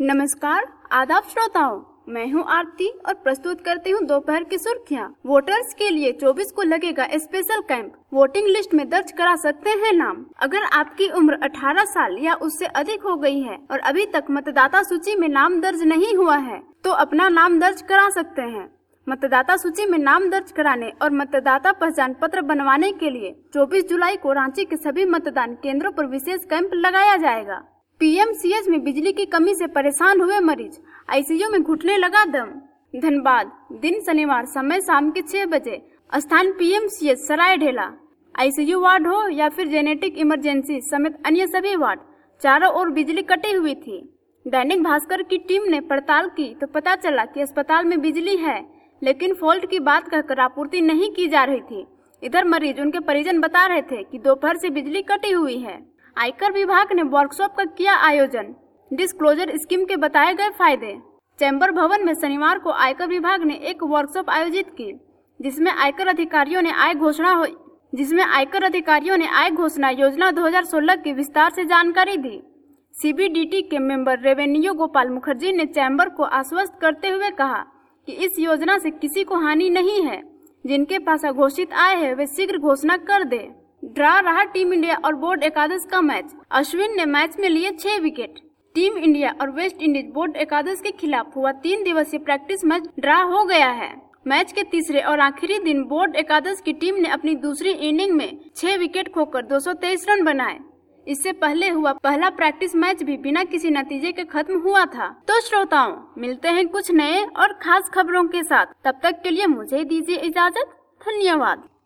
नमस्कार, आदाब श्रोताओं, मैं हूं आरती और प्रस्तुत करती हूं दोपहर की सुर्खियां। वोटर्स के लिए 24 को लगेगा स्पेशल कैंप। वोटिंग लिस्ट में दर्ज करा सकते हैं नाम। अगर आपकी उम्र 18 साल या उससे अधिक हो गई है और अभी तक मतदाता सूची में नाम दर्ज नहीं हुआ है तो अपना नाम दर्ज करा सकते हैं। मतदाता सूची में नाम दर्ज कराने और मतदाता पहचान पत्र बनवाने के लिए 24 जुलाई को रांची के सभी मतदान केंद्रों पर विशेष कैंप लगाया जाएगा। पीएमसीएच में बिजली की कमी से परेशान हुए मरीज, आईसीयू में घुटने लगा दम। धनबाद, दिन शनिवार, समय शाम के 6 बजे, स्थान पीएमसीएच सरायढेला। आईसीयू वार्ड हो या फिर जेनेटिक इमरजेंसी समेत अन्य सभी वार्ड, चारों ओर बिजली कटी हुई थी। दैनिक भास्कर की टीम ने पड़ताल की तो पता चला कि अस्पताल में बिजली है, लेकिन फॉल्ट की बात कहकर आपूर्ति नहीं की जा रही थी। इधर मरीज उनके परिजन बता रहे थे कि दोपहर से बिजली कटी हुई है। आयकर विभाग ने वर्कशॉप का किया आयोजन, डिस्क्लोजर स्कीम के बताए गए फायदे। चैम्बर भवन में शनिवार को आयकर विभाग ने एक वर्कशॉप आयोजित की, जिसमें आयकर अधिकारियों ने आय घोषणा योजना 2016 की विस्तार से जानकारी दी। सीबीडीटी के मेंबर रेवेन्यू गोपाल मुखर्जी ने चैम्बर को आश्वस्त करते हुए कहा कि इस योजना से किसी को हानि नहीं है। जिनके पास अघोषित आय है वे शीघ्र घोषणा कर दे। ड्रा रहा टीम इंडिया और बोर्ड एकादश का मैच। अश्विन ने मैच में लिए 6 विकेट। टीम इंडिया और वेस्ट इंडीज बोर्ड एकादश के खिलाफ हुआ 3 दिवसीय प्रैक्टिस मैच ड्रा हो गया है। मैच के तीसरे और आखिरी दिन बोर्ड एकादश की टीम ने अपनी दूसरी इनिंग में 6 विकेट खोकर 223 रन बनाए। इससे पहले हुआ पहला प्रैक्टिस मैच भी बिना किसी नतीजे के खत्म हुआ था। तो श्रोताओं, मिलते हैं कुछ नए और खास खबरों के साथ। तब तक के लिए मुझे दीजिए इजाजत। धन्यवाद।